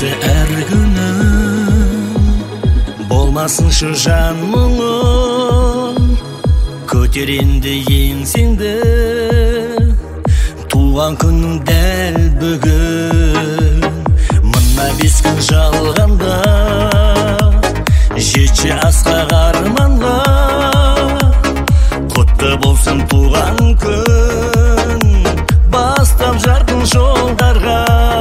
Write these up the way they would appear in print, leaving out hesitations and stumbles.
әр күнің, болмасын шу жан мұңы, көтер енді еңсеңді, туған күнің дәл бүгін. Мына 5 күн жалғанда, жетші асқақ арманға, құтты болсын туған күн, бастап жарқын жолдарға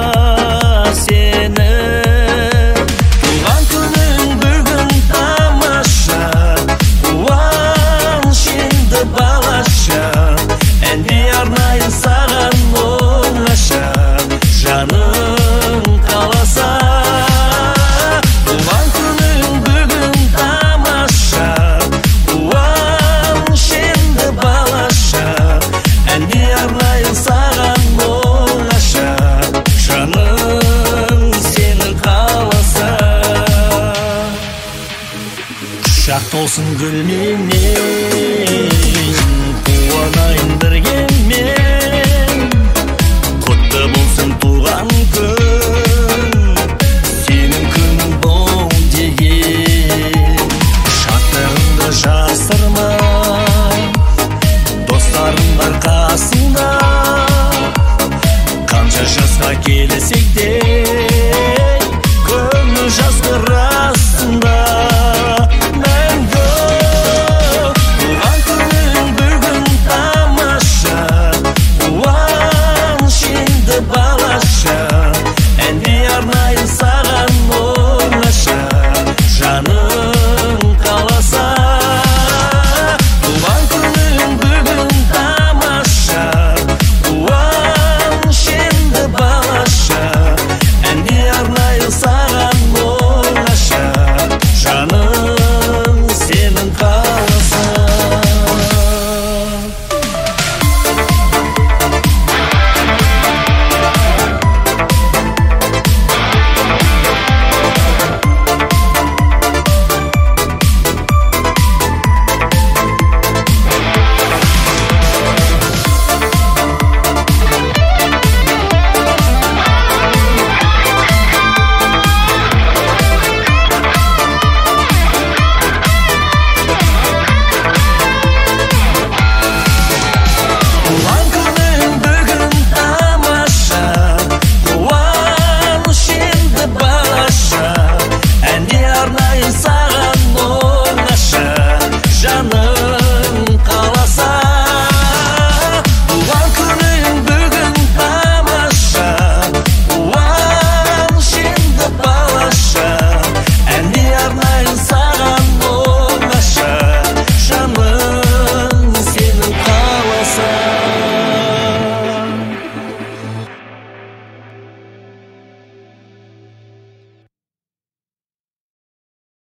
сені. Туған күнің бүгін тамаша, қуаныш енді балаша, әнде арнайын саған оңаша, жаның қаласа. Туған күнің бүгін тамаша, қуаныш енді балаша, әнде арнайын саған оңаша, жаның сенің қаласа. Құшақ толсын гүлмен